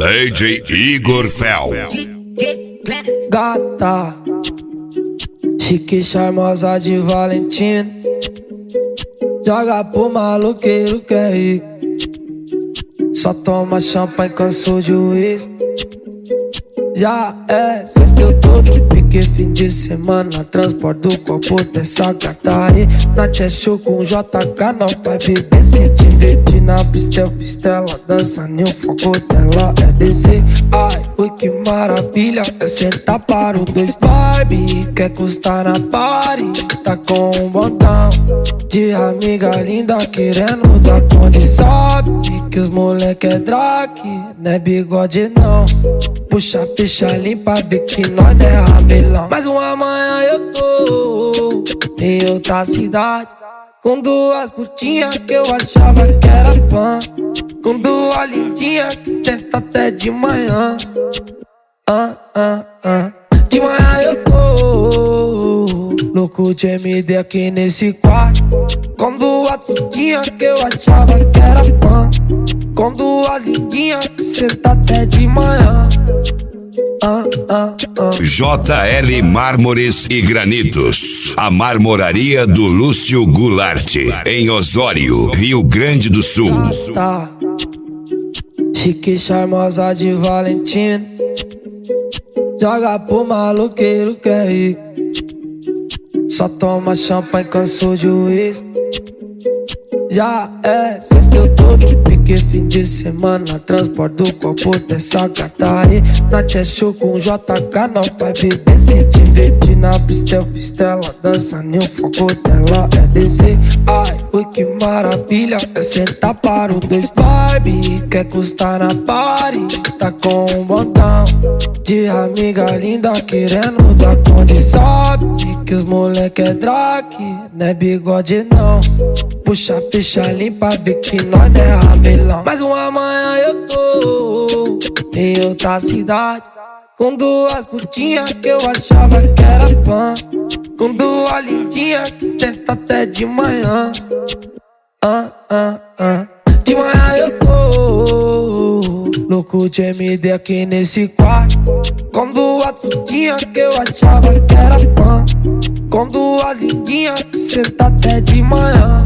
DJ Igor Fel. Gata, chique charmosa de Valentina, joga pro maloqueiro que é rico. Só toma champanhe, cansou de uísque. Já é sexta, eu tô de pique, fim de semana. Transporto o copo dessa gata aí. Na show com JK, não vai beber. Se divertir na pista, eu fiz tela. Dança nem o foco dela é descer. Ai, oi que maravilha, é sentar para o dois. Barbie, quer custar na party. Tá com um botão de amiga linda querendo dar conta. Sabe que os moleque é drag, não é bigode não. Puxa, fecha, limpa, vê que nós é rabelão. Mas uma manhã eu tô em outra cidade, com duas putinhas que eu achava que era fã, com duas lindinhas que tenta até de manhã. De manhã eu tô louco de MD aqui nesse quarto, com duas putinhas que eu achava que era fã, com duas lindinhas que senta até de manhã. JL Mármores e Granitos, a marmoraria do Lúcio Goulart, em Osório, Rio Grande do Sul. Tá. Chique charmosa de Valentina, joga pro maloqueiro que é rico. Só toma champanhe, cansou de uísque. Já é sexta, eu tô de pique, fim de semana. Transporto o copo dessa gata aí. Na show com JK, não vai beber. Se divertir na pista, eu fiz tela. Dança nem o foco dela é descer. Ai, oi que maravilha, é sentar para o dois. Barbie, quer custar na party. Tá com um botão de amiga linda querendo dar conta. Sabe que os moleque é drag, não é bigode não. Puxa, fecha, limpa, vê que nós é rabelão. Mas uma manhã eu tô em outra cidade, com duas putinhas que eu achava que era fã, com duas lindinhas que tenta até de manhã. De manhã eu tô louco de MD aqui nesse quarto, com duas putinhas que eu achava que era fã, com duas lindinhas que senta até de manhã.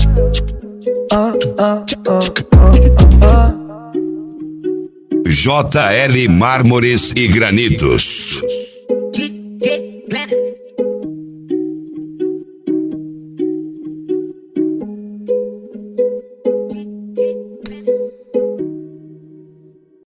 JL Mármores e Granitos.